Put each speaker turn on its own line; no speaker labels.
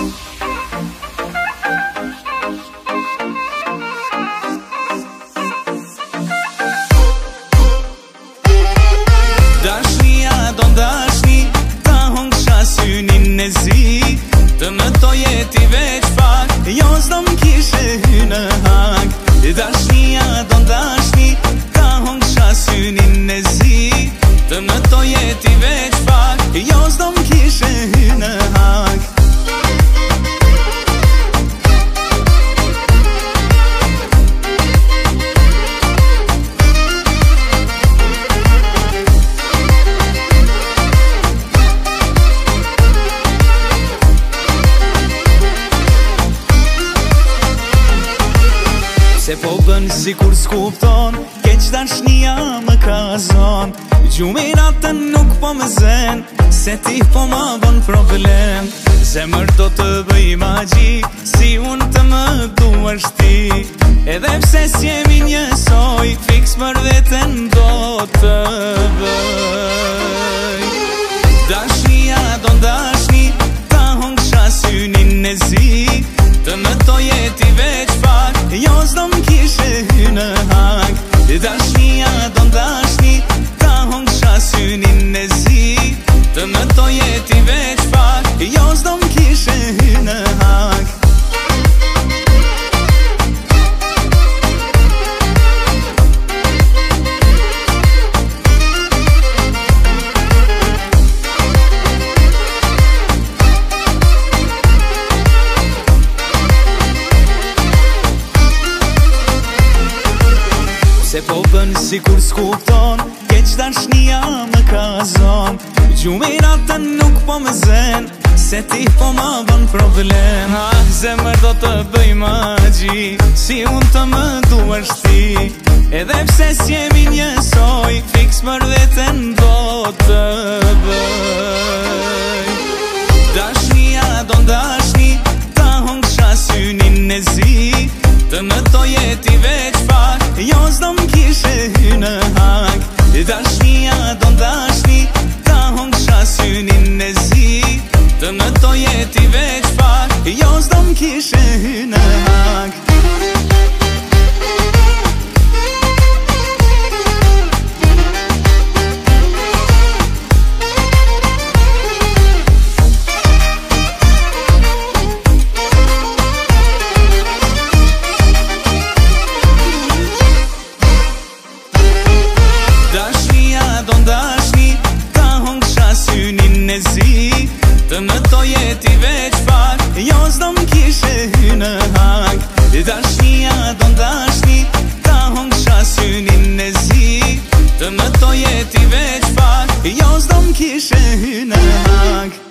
Dashnia do dashni, ta hongsha synin e zi. Të më toje ti veç pak, jo s'do m'kishe hy në hak. Dashnia do dashni, ta hongsha synin e zi. Të më toje ti veç pak, jo s'do m'kishe hy në hak. Se po bën si kur s'kupton, keq dashnia më ka zon. Gjumin atën nuk po më zen, se ti po ma bën problem. Zemër do të bëj magji, si unë të më duash ti. Edhe pse s'jemi njësoj, fiks për veten do të bëj. Dashnia do dashni, ta hongsha synin e zi. Të më toje ti veç pak, jo s'do m'kishe hy në hak. Dashnia do dashni, ta hongsha synin e zi. Të më toje ti veç pak, jo s'do m'kishe hy në hak. Se po bën si kur s'kupton, keq dashnia më ka zon. Gjumin atën nuk po më zen, se ti po ma bën problem. Zemër do të bëj magji, si unë të më duash ti. Edhe pse s'jemi njësoj, fiks për veten do të bëj. Dashnia do dashni, ta hongsha synin e zi. Të më toje ti veç pak, jo s'do m'kishe hy në hak. Dashnia do dashni, ta hongsha synin e zi. Të më toje ti veç pak, jo s'do m'kishe hy në hak. Të më toje ti veç pak, jo s'do m'kishe hy në hak. Dashnia do dashni, ta hongsha synin e zi. Të më toje ti veç pak, jo s'do m'kishe hy në hak.